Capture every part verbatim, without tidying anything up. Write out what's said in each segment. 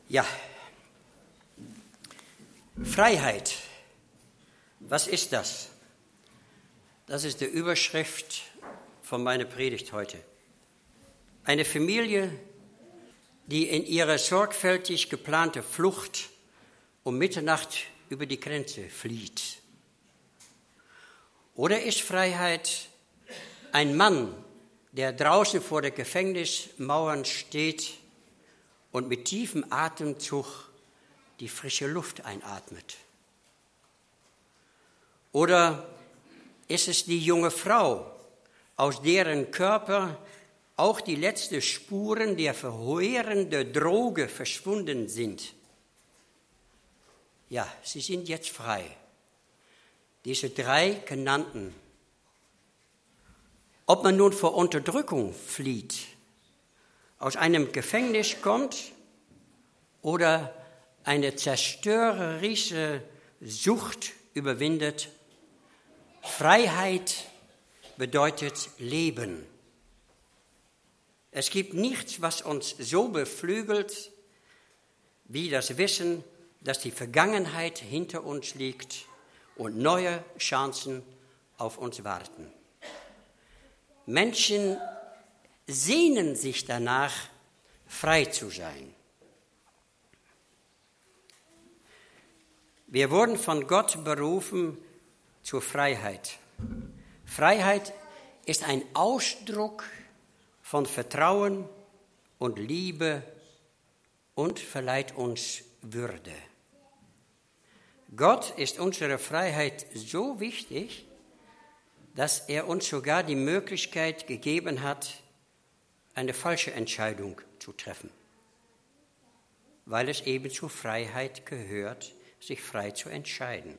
Ja, Freiheit, was ist das? Das ist die Überschrift von meiner Predigt heute. Eine Familie, die in ihrer sorgfältig geplante Flucht um Mitternacht über die Grenze flieht. Oder ist Freiheit ein Mann, der draußen vor den Gefängnismauern steht und mit tiefem Atemzug die frische Luft einatmet? Oder ist es die junge Frau, aus deren Körper auch die letzten Spuren der verheerenden Droge verschwunden sind? Ja, sie sind jetzt frei. Diese drei genannten. Ob man nun vor Unterdrückung flieht, aus einem Gefängnis kommt oder eine zerstörerische Sucht überwindet, Freiheit bedeutet Leben. Es gibt nichts, was uns so beflügelt, wie das Wissen, dass die Vergangenheit hinter uns liegt und neue Chancen auf uns warten. Menschen sehnen sich danach, frei zu sein. Wir wurden von Gott berufen zur Freiheit. Freiheit ist ein Ausdruck von Vertrauen und Liebe und verleiht uns Würde. Gott ist unsere Freiheit so wichtig, dass er uns sogar die Möglichkeit gegeben hat, eine falsche Entscheidung zu treffen, weil es eben zur Freiheit gehört, sich frei zu entscheiden.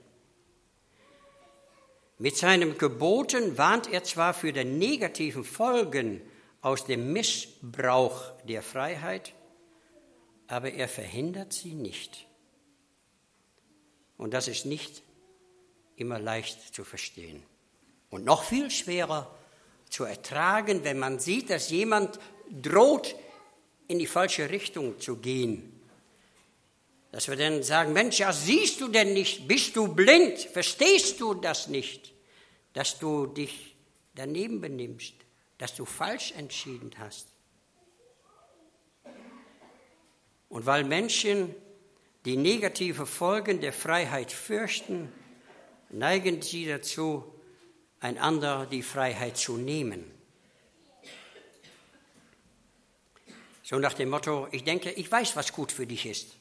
Mit seinen Geboten warnt er zwar für die negativen Folgen aus dem Missbrauch der Freiheit, aber er verhindert sie nicht. Und das ist nicht immer leicht zu verstehen. Und noch viel schwerer zu ertragen, wenn man sieht, dass jemand droht, in die falsche Richtung zu gehen. Dass wir dann sagen, Mensch, ja, siehst du denn nicht? Bist du blind? Verstehst du das nicht? Dass du dich daneben benimmst, dass du falsch entschieden hast. Und weil Menschen die negative Folgen der Freiheit fürchten, neigen sie dazu, einander die Freiheit zu nehmen. So nach dem Motto, ich denke, ich weiß, was gut für dich ist.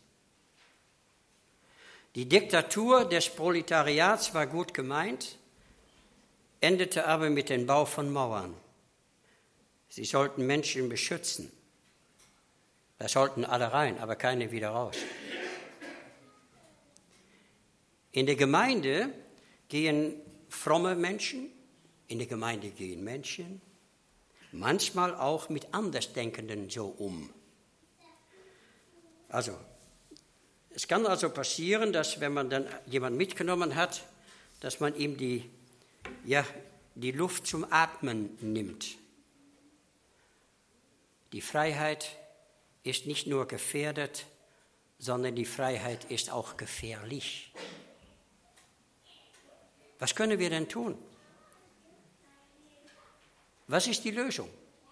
Die Diktatur des Proletariats war gut gemeint, endete aber mit dem Bau von Mauern. Sie sollten Menschen beschützen. Da sollten alle rein, aber keine wieder raus. In der Gemeinde gehen fromme Menschen, in der Gemeinde gehen Menschen, manchmal auch mit Andersdenkenden so um. Also, es kann also passieren, dass wenn man dann jemanden mitgenommen hat, dass man ihm die, ja, die Luft zum Atmen nimmt. Die Freiheit ist nicht nur gefährdet, sondern die Freiheit ist auch gefährlich. Was können wir denn tun? Was ist die Lösung?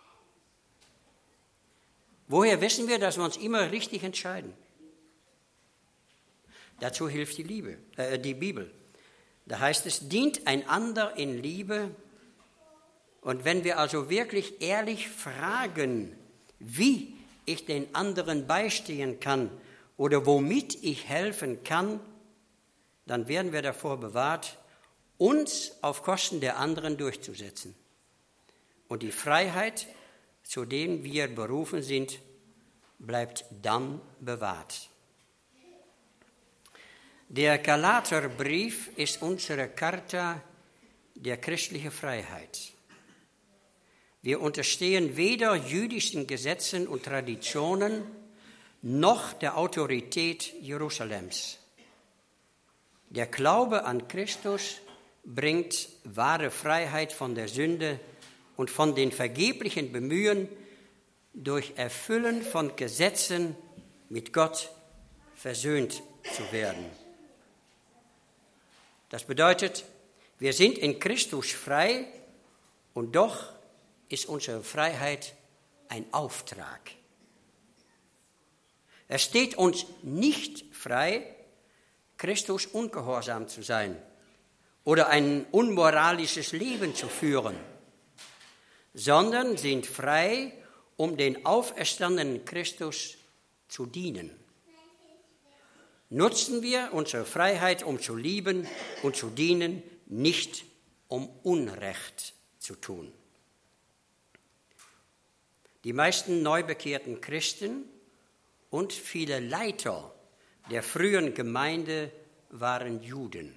Woher wissen wir, dass wir uns immer richtig entscheiden? Dazu hilft die Liebe, äh, die Bibel. Da heißt es, dient einander in Liebe. Und wenn wir also wirklich ehrlich fragen, wie ich den anderen beistehen kann oder womit ich helfen kann, dann werden wir davor bewahrt, uns auf Kosten der anderen durchzusetzen. Und die Freiheit, zu der wir berufen sind, bleibt dann bewahrt. Der Galaterbrief ist unsere Charta der christlichen Freiheit. Wir unterstehen weder jüdischen Gesetzen und Traditionen noch der Autorität Jerusalems. Der Glaube an Christus bringt wahre Freiheit von der Sünde und von den vergeblichen Bemühen, durch Erfüllen von Gesetzen mit Gott versöhnt zu werden. Das bedeutet, wir sind in Christus frei und doch ist unsere Freiheit ein Auftrag. Es steht uns nicht frei, Christus ungehorsam zu sein oder ein unmoralisches Leben zu führen, sondern sind frei, um den auferstandenen Christus zu dienen. Nutzen wir unsere Freiheit, um zu lieben und zu dienen, nicht um Unrecht zu tun. Die meisten neubekehrten Christen und viele Leiter der frühen Gemeinde waren Juden.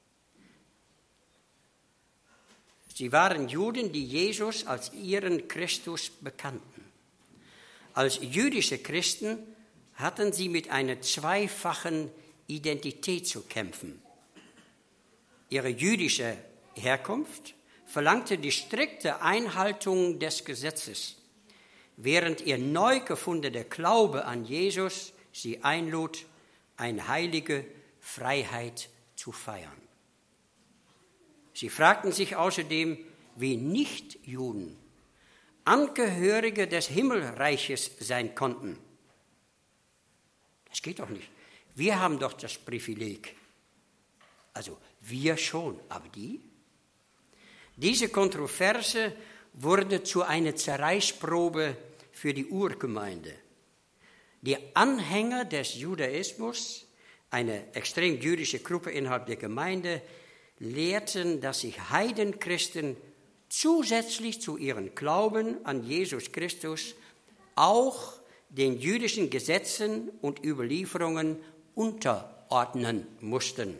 Sie waren Juden, die Jesus als ihren Christus bekannten. Als jüdische Christen hatten sie mit einer zweifachen Identität zu kämpfen. Ihre jüdische Herkunft verlangte die strikte Einhaltung des Gesetzes, während ihr neu gefundener Glaube an Jesus sie einlud, eine heilige Freiheit zu feiern. Sie fragten sich außerdem, wie Nichtjuden Angehörige des Himmelreiches sein konnten. Das geht doch nicht. Wir haben doch das Privileg. Also wir schon, aber die? Diese Kontroverse wurde zu einer Zerreißprobe für die Urgemeinde. Die Anhänger des Judaismus, eine extrem jüdische Gruppe innerhalb der Gemeinde, lehrten, dass sich Heidenchristen zusätzlich zu ihrem Glauben an Jesus Christus auch den jüdischen Gesetzen und Überlieferungen unterordnen mussten.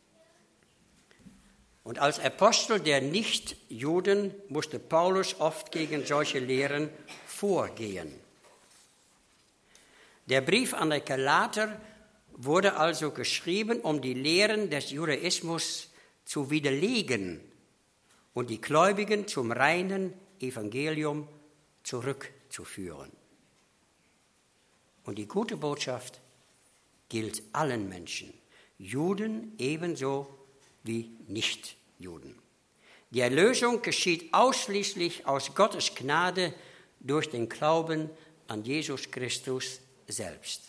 Und als Apostel der Nichtjuden musste Paulus oft gegen solche Lehren vorgehen. Der Brief an die Galater wurde also geschrieben, um die Lehren des Judaismus zu widerlegen und die Gläubigen zum reinen Evangelium zurückzuführen. Und die gute Botschaft gilt allen Menschen, Juden ebenso wie Nichtjuden. Die Erlösung geschieht ausschließlich aus Gottes Gnade durch den Glauben an Jesus Christus selbst.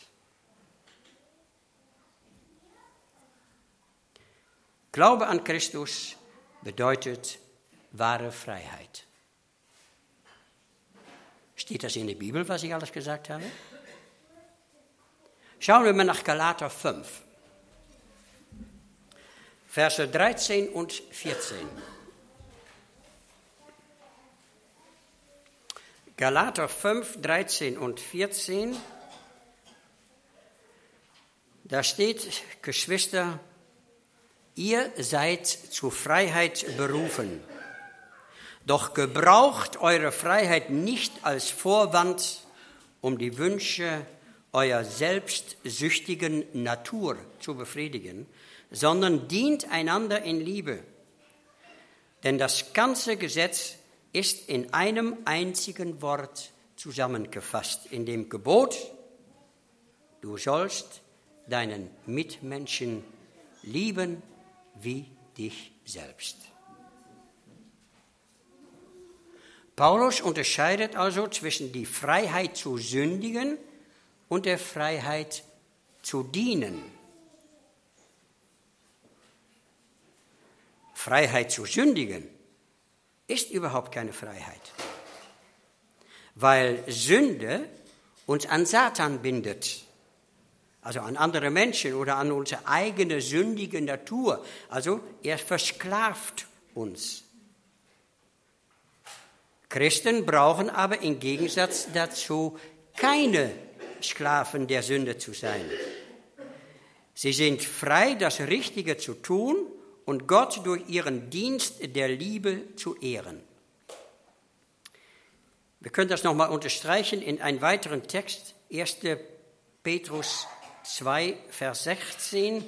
Glaube an Christus bedeutet wahre Freiheit. Steht das in der Bibel, was ich alles gesagt habe? Schauen wir mal nach Galater fünf, Verse dreizehn und vierzehn. Galater fünf, dreizehn und vierzehn. Da steht, Geschwister, ihr seid zur Freiheit berufen. Doch gebraucht eure Freiheit nicht als Vorwand, um die Wünsche eurer selbstsüchtigen Natur zu befriedigen, sondern dient einander in Liebe. Denn das ganze Gesetz ist in einem einzigen Wort zusammengefasst, in dem Gebot, du sollst deinen Mitmenschen lieben wie dich selbst. Paulus unterscheidet also zwischen die Freiheit zu sündigen und der Freiheit zu dienen. Freiheit zu sündigen ist überhaupt keine Freiheit, weil Sünde uns an Satan bindet, also an andere Menschen oder an unsere eigene sündige Natur. Also er versklavt uns. Christen brauchen aber im Gegensatz dazu keine Sklaven der Sünde zu sein. Sie sind frei, das Richtige zu tun und Gott durch ihren Dienst der Liebe zu ehren. Wir können das nochmal unterstreichen in einem weiteren Text, erster Petrus zwei, Vers sechzehn,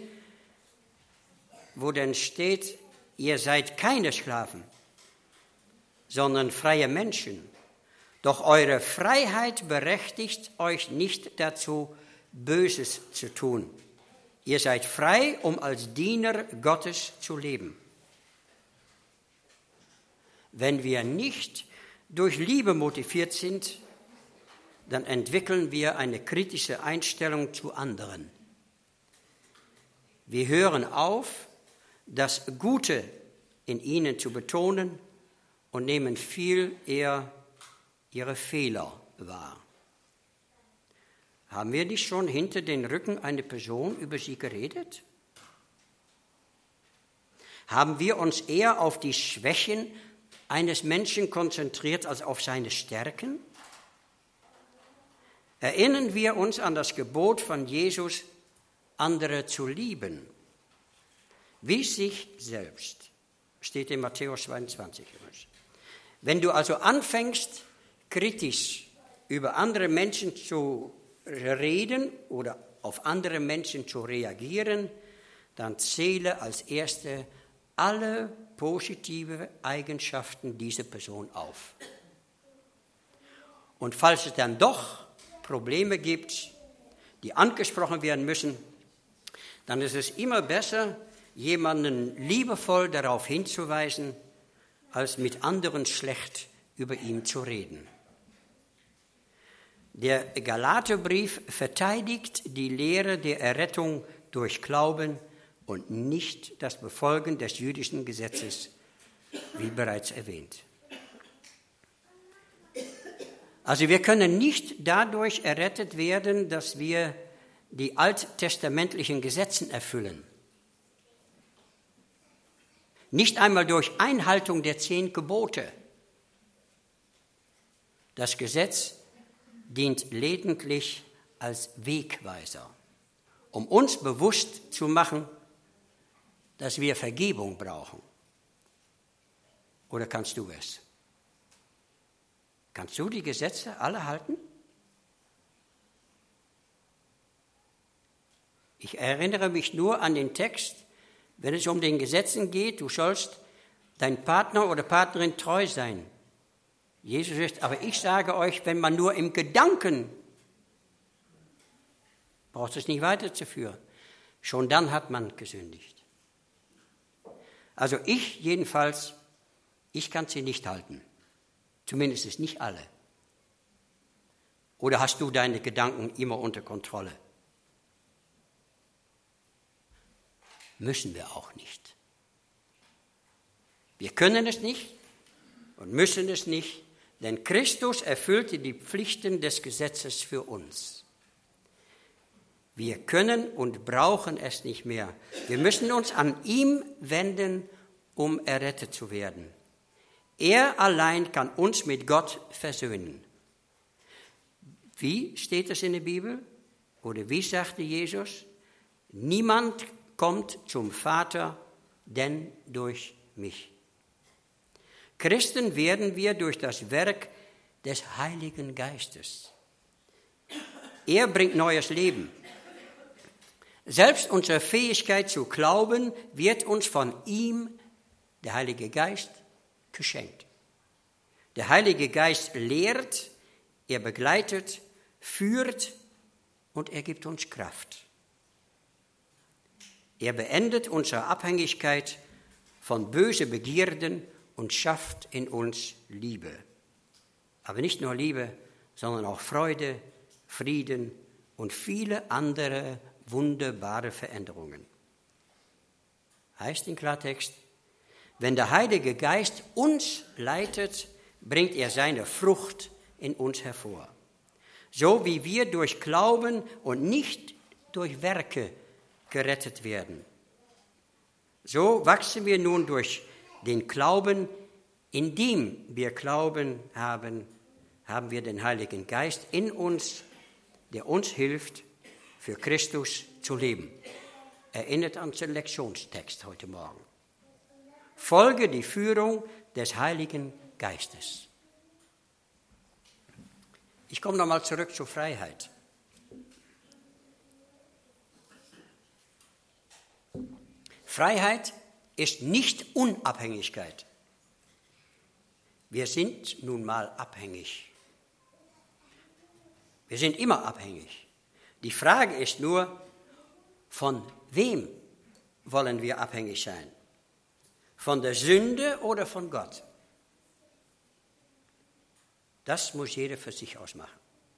wo dann steht, ihr seid keine Sklaven, sondern freie Menschen. Doch eure Freiheit berechtigt euch nicht dazu, Böses zu tun. Ihr seid frei, um als Diener Gottes zu leben. Wenn wir nicht durch Liebe motiviert sind, dann entwickeln wir eine kritische Einstellung zu anderen. Wir hören auf, das Gute in ihnen zu betonen und nehmen viel eher ihre Fehler wahr. Haben wir nicht schon hinter den Rücken einer Person über sie geredet? Haben wir uns eher auf die Schwächen eines Menschen konzentriert als auf seine Stärken? Erinnern wir uns an das Gebot von Jesus, andere zu lieben, wie sich selbst. Steht in Matthäus zweiundzwanzig. Wenn du also anfängst, kritisch über andere Menschen zu reden oder auf andere Menschen zu reagieren, dann zähle als erste alle positive Eigenschaften dieser Person auf. Und falls es dann doch Probleme gibt, die angesprochen werden müssen, dann ist es immer besser, jemanden liebevoll darauf hinzuweisen, als mit anderen schlecht über ihn zu reden. Der Galaterbrief verteidigt die Lehre der Errettung durch Glauben und nicht das Befolgen des jüdischen Gesetzes, wie bereits erwähnt. Also wir können nicht dadurch errettet werden, dass wir die alttestamentlichen Gesetze erfüllen. Nicht einmal durch Einhaltung der zehn Gebote. Das Gesetz dient lediglich als Wegweiser, um uns bewusst zu machen, dass wir Vergebung brauchen. Oder kannst du es? Kannst du die Gesetze alle halten? Ich erinnere mich nur an den Text, wenn es um den Gesetzen geht, du sollst dein Partner oder Partnerin treu sein. Jesus sagt, aber ich sage euch, wenn man nur im Gedanken, braucht es nicht weiterzuführen, schon dann hat man gesündigt. Also ich jedenfalls, ich kann sie nicht halten. Zumindest nicht alle. Oder hast du deine Gedanken immer unter Kontrolle? Müssen wir auch nicht. Wir können es nicht und müssen es nicht, denn Christus erfüllte die Pflichten des Gesetzes für uns. Wir können und brauchen es nicht mehr. Wir müssen uns an ihm wenden, um errettet zu werden. Er allein kann uns mit Gott versöhnen. Wie steht es in der Bibel? Oder wie sagte Jesus? Niemand kommt zum Vater, denn durch mich. Christen werden wir durch das Werk des Heiligen Geistes. Er bringt neues Leben. Selbst unsere Fähigkeit zu glauben wird uns von ihm, der Heilige Geist, geschenkt. Der Heilige Geist lehrt, er begleitet, führt und er gibt uns Kraft. Er beendet unsere Abhängigkeit von bösen Begierden und schafft in uns Liebe. Aber nicht nur Liebe, sondern auch Freude, Frieden und viele andere wunderbare Veränderungen. Heißt in Klartext, wenn der Heilige Geist uns leitet, bringt er seine Frucht in uns hervor. So wie wir durch Glauben und nicht durch Werke gerettet werden. So wachsen wir nun durch den Glauben, indem wir Glauben haben, haben wir den Heiligen Geist in uns, der uns hilft, für Christus zu leben. Erinnert an den Lektionstext heute Morgen. Folge die Führung des Heiligen Geistes. Ich komme nochmal zurück zur Freiheit. Freiheit ist nicht Unabhängigkeit. Wir sind nun mal abhängig. Wir sind immer abhängig. Die Frage ist nur, von wem wollen wir abhängig sein? Von der Sünde oder von Gott? Das muss jeder für sich ausmachen.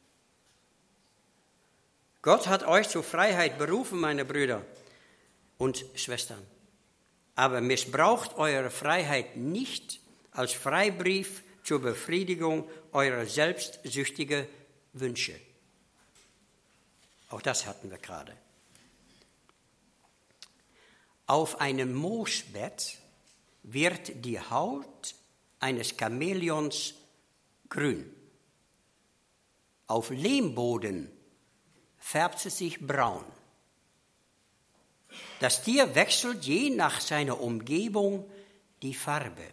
Gott hat euch zur Freiheit berufen, meine Brüder und Schwestern. Aber missbraucht eure Freiheit nicht als Freibrief zur Befriedigung eurer selbstsüchtigen Wünsche. Auch das hatten wir gerade. Auf einem Moosbett wird die Haut eines Chamäleons grün. Auf Lehmboden färbt sie sich braun. Das Tier wechselt je nach seiner Umgebung die Farbe.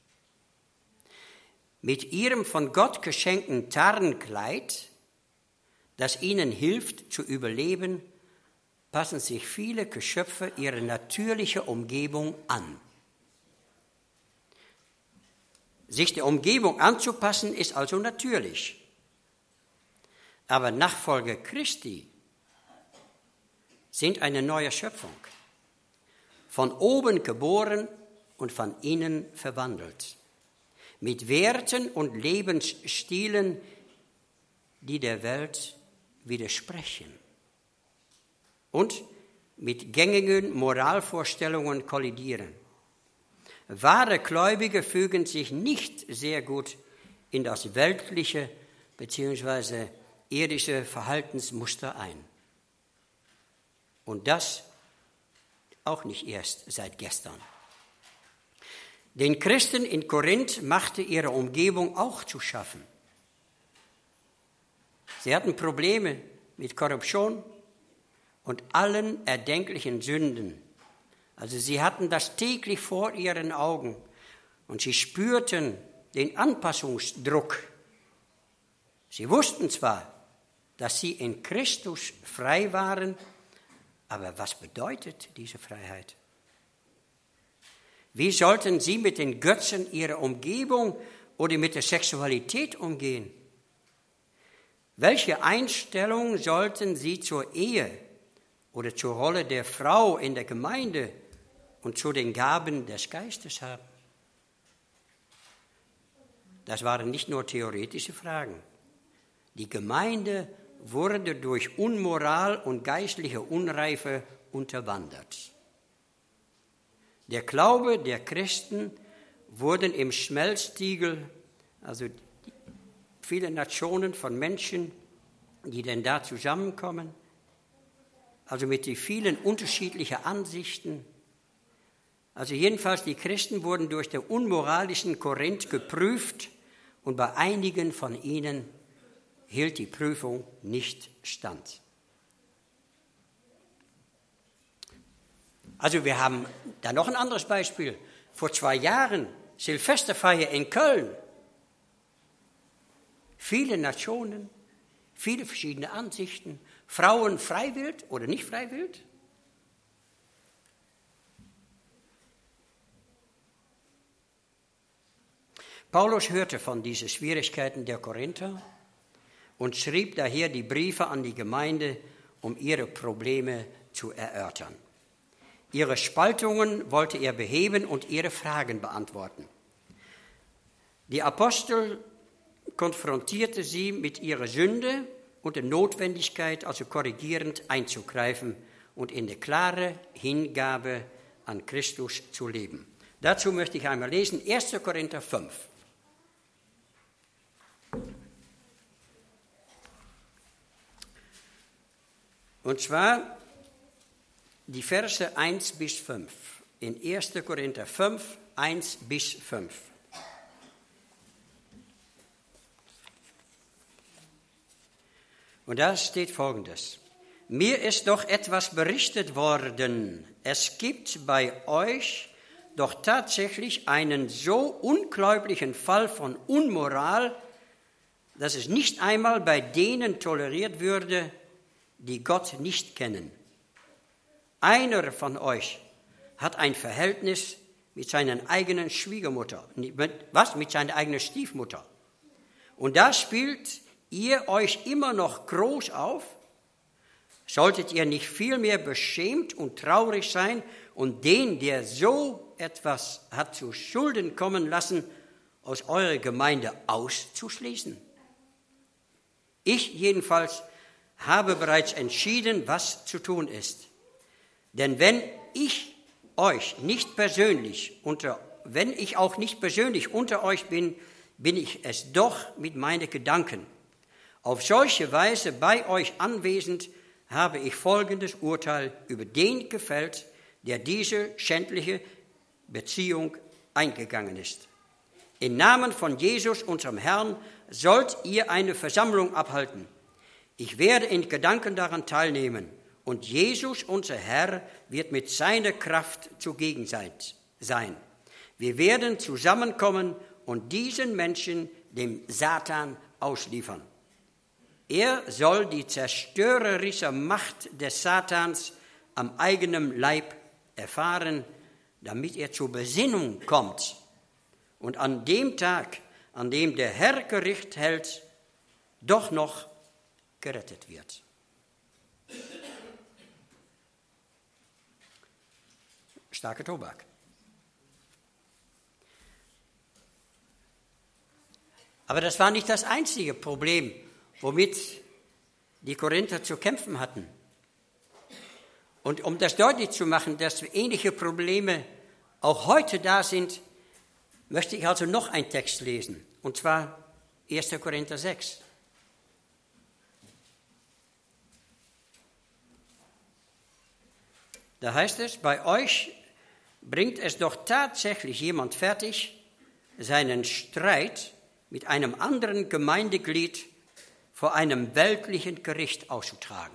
Mit ihrem von Gott geschenkten Tarnkleid, das ihnen hilft zu überleben, passen sich viele Geschöpfe ihrer natürlichen Umgebung an. Sich der Umgebung anzupassen ist also natürlich. Aber Nachfolger Christi sind eine neue Schöpfung, von oben geboren und von innen verwandelt, mit Werten und Lebensstilen, die der Welt widersprechen und mit gängigen Moralvorstellungen kollidieren. Wahre Gläubige fügen sich nicht sehr gut in das weltliche bzw. irdische Verhaltensmuster ein. Und das auch nicht erst seit gestern. Den Christen in Korinth machte ihre Umgebung auch zu schaffen. Sie hatten Probleme mit Korruption und allen erdenklichen Sünden. Also sie hatten das täglich vor ihren Augen und sie spürten den Anpassungsdruck. Sie wussten zwar, dass sie in Christus frei waren, aber was bedeutet diese Freiheit? Wie sollten sie mit den Götzen ihrer Umgebung oder mit der Sexualität umgehen? Welche Einstellung sollten sie zur Ehe oder zur Rolle der Frau in der Gemeinde und zu den Gaben des Geistes haben? Das waren nicht nur theoretische Fragen. Die Gemeinde wurde durch Unmoral und geistliche Unreife unterwandert. Der Glaube der Christen wurde im Schmelztiegel, also viele Nationen von Menschen, die denn da zusammenkommen, also mit den vielen unterschiedlichen Ansichten. Also jedenfalls die Christen wurden durch den unmoralischen Korinth geprüft und bei einigen von ihnen hielt die Prüfung nicht stand. Also wir haben da noch ein anderes Beispiel. Vor zwei Jahren, Silvesterfeier in Köln. Viele Nationen, viele verschiedene Ansichten. Frauen freiwillig oder nicht freiwillig. Paulus hörte von diesen Schwierigkeiten der Korinther und schrieb daher die Briefe an die Gemeinde, um ihre Probleme zu erörtern. Ihre Spaltungen wollte er beheben und ihre Fragen beantworten. Die Apostel konfrontierte sie mit ihrer Sünde und der Notwendigkeit, also korrigierend einzugreifen und in der klaren Hingabe an Christus zu leben. Dazu möchte ich einmal lesen, erster Korinther fünf. Und zwar die Verse eins bis fünf. In erster Korinther fünf, eins bis fünf. Und da steht Folgendes. Mir ist doch etwas berichtet worden. Es gibt bei euch doch tatsächlich einen so unglaublichen Fall von Unmoral, dass es nicht einmal bei denen toleriert würde, die Gott nicht kennen. Einer von euch hat ein Verhältnis mit seiner eigenen Schwiegermutter. Was? Mit seiner eigenen Stiefmutter. Und da spielt ihr euch immer noch groß auf, Solltet ihr nicht vielmehr beschämt und traurig sein und den, der so etwas hat zu Schulden kommen lassen, aus eurer Gemeinde auszuschließen? Ich jedenfalls habe bereits entschieden, was zu tun ist. Denn wenn ich euch nicht persönlich unter, wenn ich auch nicht persönlich unter euch bin, bin ich es doch mit meinen Gedanken. Auf solche Weise bei euch anwesend habe ich folgendes Urteil über den gefällt, der diese schändliche Beziehung eingegangen ist. Im Namen von Jesus, unserem Herrn, sollt ihr eine Versammlung abhalten. Ich werde in Gedanken daran teilnehmen, und Jesus, unser Herr, wird mit seiner Kraft zugegen sein. Wir werden zusammenkommen und diesen Menschen dem Satan ausliefern. Er soll die zerstörerische Macht des Satans am eigenen Leib erfahren, damit er zur Besinnung kommt und an dem Tag, an dem der Herr Gericht hält, doch noch gerettet wird. Starker Tobak. Aber das war nicht das einzige Problem, womit die Korinther zu kämpfen hatten. Und um das deutlich zu machen, dass ähnliche Probleme auch heute da sind, möchte ich also noch einen Text lesen, und zwar erster Korinther sechs. Da heißt es, bei euch bringt es doch tatsächlich jemand fertig, seinen Streit mit einem anderen Gemeindeglied vor einem weltlichen Gericht auszutragen.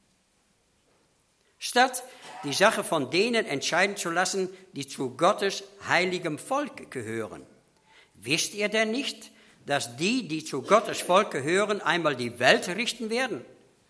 Statt die Sache von denen entscheiden zu lassen, die zu Gottes heiligem Volk gehören. Wisst ihr denn nicht, dass die, die zu Gottes Volk gehören, einmal die Welt richten werden?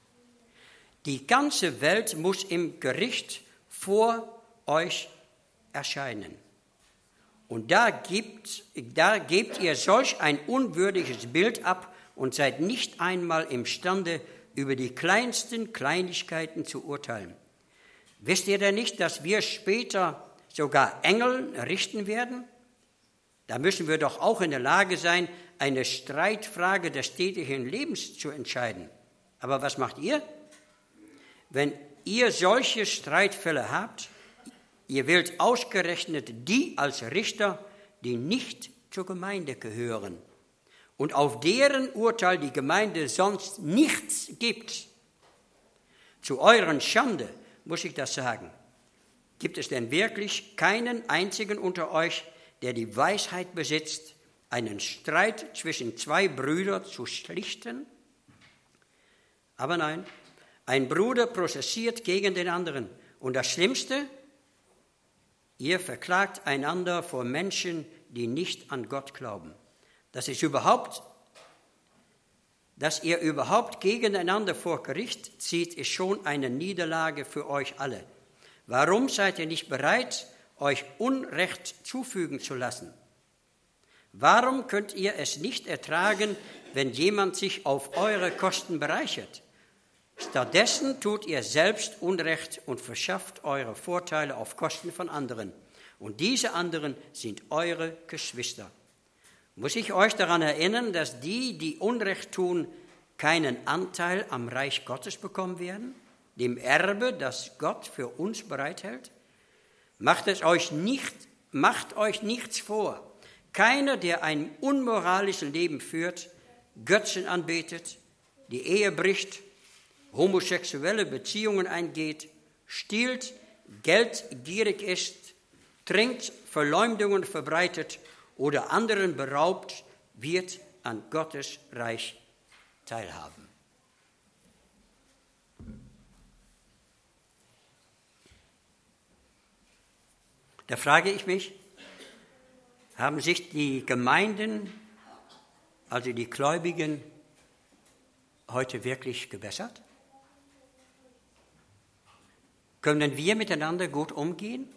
Die ganze Welt muss im Gericht vor euch erscheinen. Und da gibt, da gebt ihr solch ein unwürdiges Bild ab und seid nicht einmal imstande, über die kleinsten Kleinigkeiten zu urteilen. Wisst ihr denn nicht, dass wir später sogar Engel richten werden? Da müssen wir doch auch in der Lage sein, eine Streitfrage des täglichen Lebens zu entscheiden. Aber was macht ihr? Wenn ihr solche Streitfälle habt, ihr wählt ausgerechnet die als Richter, die nicht zur Gemeinde gehören und auf deren Urteil die Gemeinde sonst nichts gibt. Zu euren Schande muss ich das sagen. Gibt es denn wirklich keinen einzigen unter euch, der die Weisheit besitzt, einen Streit zwischen zwei Brüdern zu schlichten? Aber nein, ein Bruder prozessiert gegen den anderen. Und das Schlimmste, ihr verklagt einander vor Menschen, die nicht an Gott glauben. Das ist überhaupt, dass ihr überhaupt gegeneinander vor Gericht zieht, ist schon eine Niederlage für euch alle. Warum seid ihr nicht bereit, euch Unrecht zufügen zu lassen? Warum könnt ihr es nicht ertragen, wenn jemand sich auf eure Kosten bereichert? Stattdessen tut ihr selbst Unrecht und verschafft eure Vorteile auf Kosten von anderen. Und diese anderen sind eure Geschwister. Muss ich euch daran erinnern, dass die, die Unrecht tun, keinen Anteil am Reich Gottes bekommen werden, dem Erbe, das Gott für uns bereithält? Macht es euch nicht, macht euch nichts vor. Keiner, der ein unmoralisches Leben führt, Götzen anbetet, die Ehe bricht, homosexuelle Beziehungen eingeht, stiehlt, geldgierig ist, trinkt, Verleumdungen verbreitet oder anderen beraubt, wird an Gottes Reich teilhaben. Da frage ich mich, haben sich die Gemeinden, also die Gläubigen, heute wirklich gebessert? Können wir miteinander gut umgehen?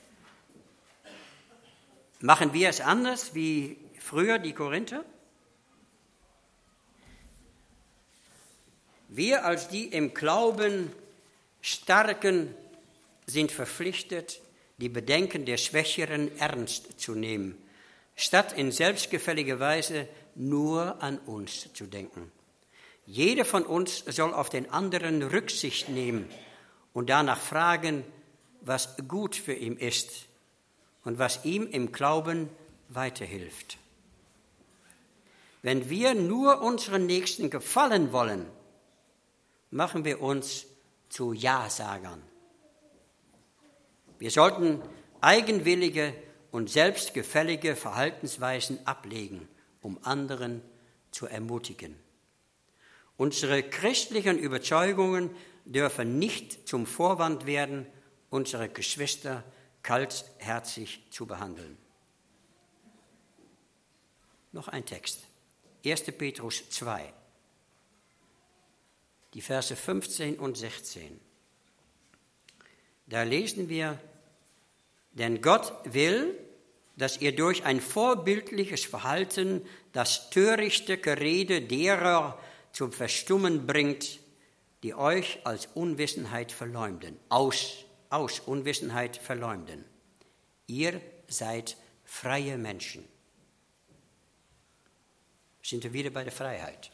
Machen wir es anders wie früher die Korinther? Wir als die im Glauben Starken sind verpflichtet, die Bedenken der Schwächeren ernst zu nehmen, statt in selbstgefälliger Weise nur an uns zu denken. Jeder von uns soll auf den anderen Rücksicht nehmen und danach fragen, was gut für ihn ist und was ihm im Glauben weiterhilft. Wenn wir nur unseren Nächsten gefallen wollen, machen wir uns zu Ja-Sagern. Wir sollten eigenwillige und selbstgefällige Verhaltensweisen ablegen, um anderen zu ermutigen. Unsere christlichen Überzeugungen dürfen nicht zum Vorwand werden, unsere Geschwister kaltherzig zu behandeln. Noch ein Text. erster Petrus zwei, die Verse fünfzehn und sechzehn. Da lesen wir, denn Gott will, dass ihr durch ein vorbildliches Verhalten das törichte Gerede derer zum Verstummen bringt, die euch als Unwissenheit verleumden, aus, aus Unwissenheit verleumden. Ihr seid freie Menschen. Sind wir wieder bei der Freiheit.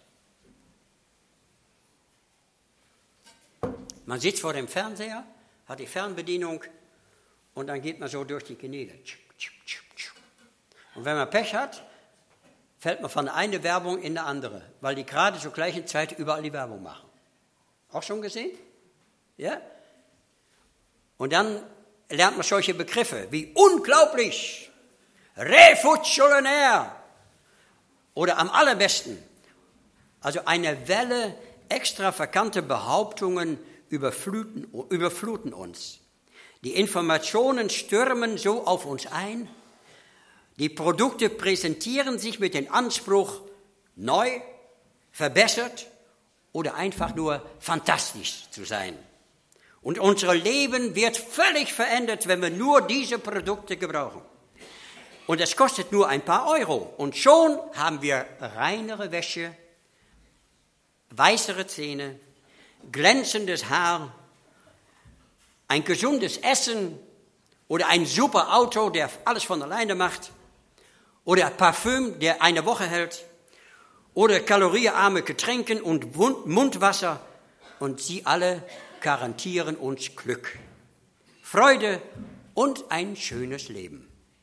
Man sitzt vor dem Fernseher, hat die Fernbedienung und dann geht man so durch die Kanäle. Und wenn man Pech hat, fällt man von der einen Werbung in die andere, weil die gerade zur gleichen Zeit überall die Werbung machen. Auch schon gesehen? Ja? Und dann lernt man solche Begriffe wie unglaublich, revolutionär oder am allerbesten. Also eine Welle extravaganter Behauptungen überfluten, überfluten uns. Die Informationen stürmen so auf uns ein. Die Produkte präsentieren sich mit dem Anspruch, neu, verbessert oder einfach nur fantastisch zu sein. Und unser Leben wird völlig verändert, wenn wir nur diese Produkte gebrauchen. Und es kostet nur ein paar Euro. Und schon haben wir reinere Wäsche, weißere Zähne, glänzendes Haar, ein gesundes Essen oder ein super Auto, der alles von alleine macht, oder Parfüm, der eine Woche hält, oder kaloriearme Getränke und Mundwasser, und sie alle garantieren uns Glück, Freude und ein schönes Leben.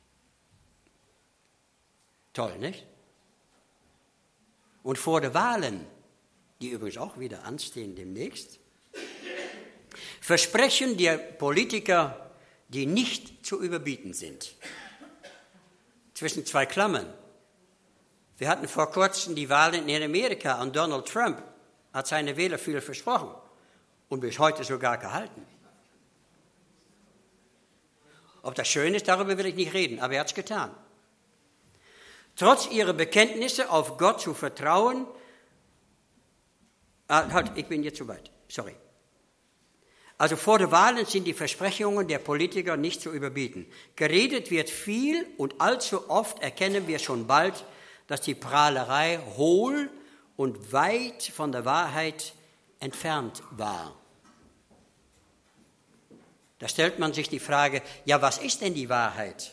Toll, nicht? Und vor den Wahlen, die übrigens auch wieder anstehen demnächst, versprechen die Politiker, die nicht zu überbieten sind. Zwischen zwei Klammern. Wir hatten vor kurzem die Wahlen in Amerika und Donald Trump hat seine Wähler viel versprochen und bis heute sogar gehalten. Ob das schön ist, darüber will ich nicht reden, aber er hat es getan. Trotz ihrer Bekenntnisse auf Gott zu vertrauen, ah, halt, ich bin jetzt zu weit, sorry. Also vor den Wahlen sind die Versprechungen der Politiker nicht zu überbieten. Geredet wird viel und allzu oft erkennen wir schon bald, dass die Prahlerei hohl und weit von der Wahrheit entfernt war. Da stellt man sich die Frage, ja, was ist denn die Wahrheit?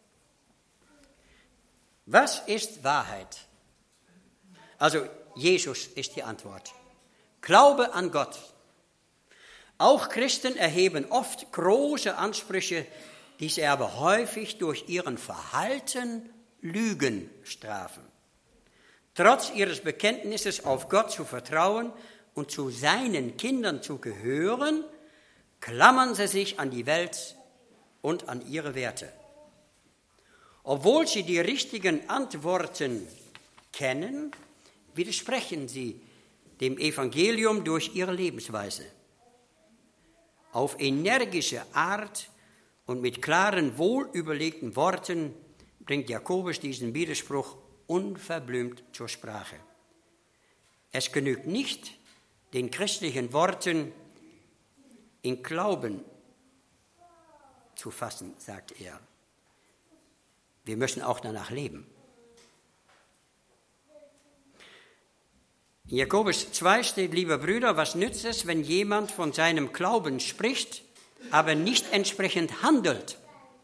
Was ist Wahrheit? Also Jesus ist die Antwort. Glaube an Gott. Auch Christen erheben oft große Ansprüche, die sie aber häufig durch ihren Verhalten Lügen strafen. Trotz ihres Bekenntnisses auf Gott zu vertrauen und zu seinen Kindern zu gehören, klammern sie sich an die Welt und an ihre Werte. Obwohl sie die richtigen Antworten kennen, widersprechen sie dem Evangelium durch ihre Lebensweise. Auf energische Art und mit klaren, wohlüberlegten Worten bringt Jakobus diesen Widerspruch unverblümt zur Sprache. Es genügt nicht, den christlichen Worten in Glauben zu fassen, sagt er. Wir müssen auch danach leben. In Jakobus zwei steht, liebe Brüder, was nützt es, wenn jemand von seinem Glauben spricht, aber nicht entsprechend handelt?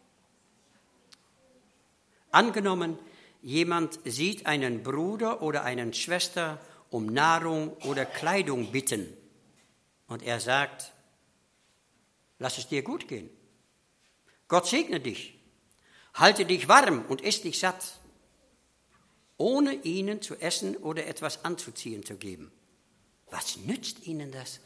Angenommen, jemand sieht einen Bruder oder eine Schwester um Nahrung oder Kleidung bitten und er sagt, lass es dir gut gehen. Gott segne dich, halte dich warm und iss dich satt, ohne ihnen zu essen oder etwas anzuziehen zu geben. Was nützt ihnen das?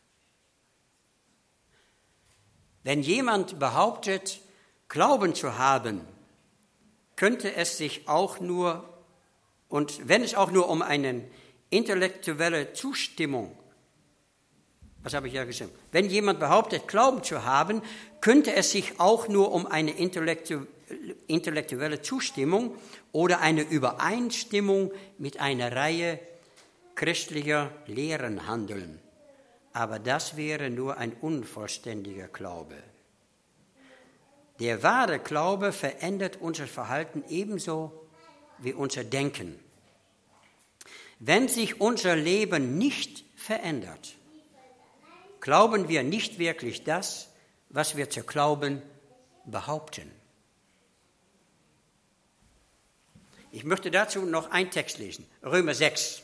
Wenn jemand behauptet, Glauben zu haben, könnte es sich auch nur, und wenn es auch nur um eine intellektuelle Zustimmung, was habe ich ja gesagt, wenn jemand behauptet, Glauben zu haben, könnte es sich auch nur um eine intellektu- intellektuelle Zustimmung oder eine Übereinstimmung mit einer Reihe christlicher Lehren handeln. Aber das wäre nur ein unvollständiger Glaube. Der wahre Glaube verändert unser Verhalten ebenso wie unser Denken. Wenn sich unser Leben nicht verändert, glauben wir nicht wirklich das, was wir zu glauben behaupten. Ich möchte dazu noch einen Text lesen, Römer sechs,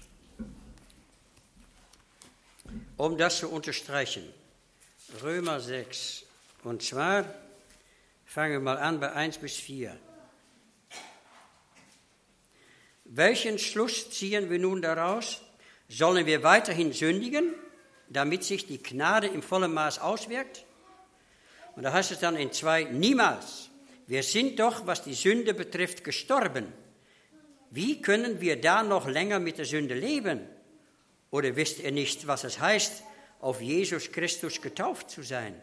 um das zu unterstreichen. Römer sechs, und zwar fangen wir mal an bei eins bis vier. Welchen Schluss ziehen wir nun daraus? Sollen wir weiterhin sündigen, damit sich die Gnade im vollen Maß auswirkt? Und da heißt es dann in zwei, niemals. Wir sind doch, was die Sünde betrifft, gestorben. Wie können wir da noch länger mit der Sünde leben? Oder wisst ihr nicht, was es heißt, auf Jesus Christus getauft zu sein?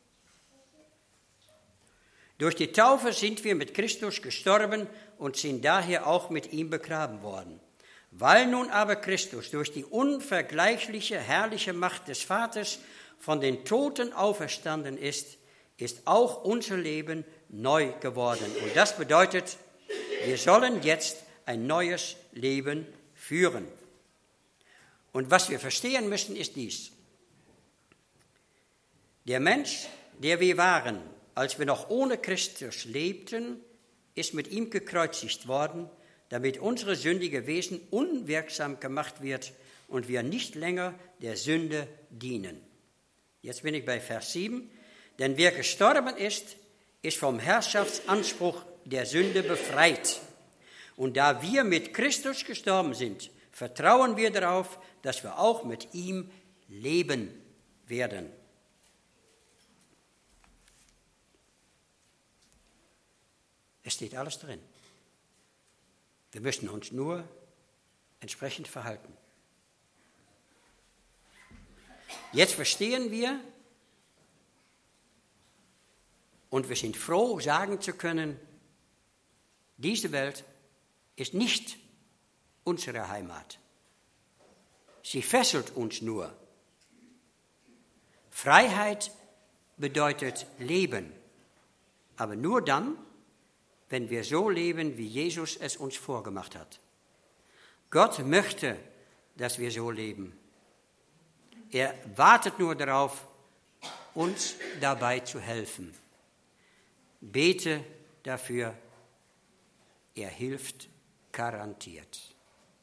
Durch die Taufe sind wir mit Christus gestorben und sind daher auch mit ihm begraben worden. Weil nun aber Christus durch die unvergleichliche, herrliche Macht des Vaters von den Toten auferstanden ist, ist auch unser Leben neu geworden. Und das bedeutet, wir sollen jetzt ein neues Leben führen. Und was wir verstehen müssen, ist dies. Der Mensch, der wir waren, als wir noch ohne Christus lebten, ist mit ihm gekreuzigt worden, damit unsere sündige Wesen unwirksam gemacht wird und wir nicht länger der Sünde dienen. Jetzt bin ich bei Vers sieben. Denn wer gestorben ist, ist vom Herrschaftsanspruch der Sünde befreit. Und da wir mit Christus gestorben sind, vertrauen wir darauf, dass wir auch mit ihm leben werden. Es steht alles drin. Wir müssen uns nur entsprechend verhalten. Jetzt verstehen wir und wir sind froh, sagen zu können, diese Welt ist nicht unsere Heimat. Sie fesselt uns nur. Freiheit bedeutet Leben, aber nur dann, wenn wir so leben, wie Jesus es uns vorgemacht hat. Gott möchte, dass wir so leben. Er wartet nur darauf, uns dabei zu helfen. Bete dafür, er hilft garantiert.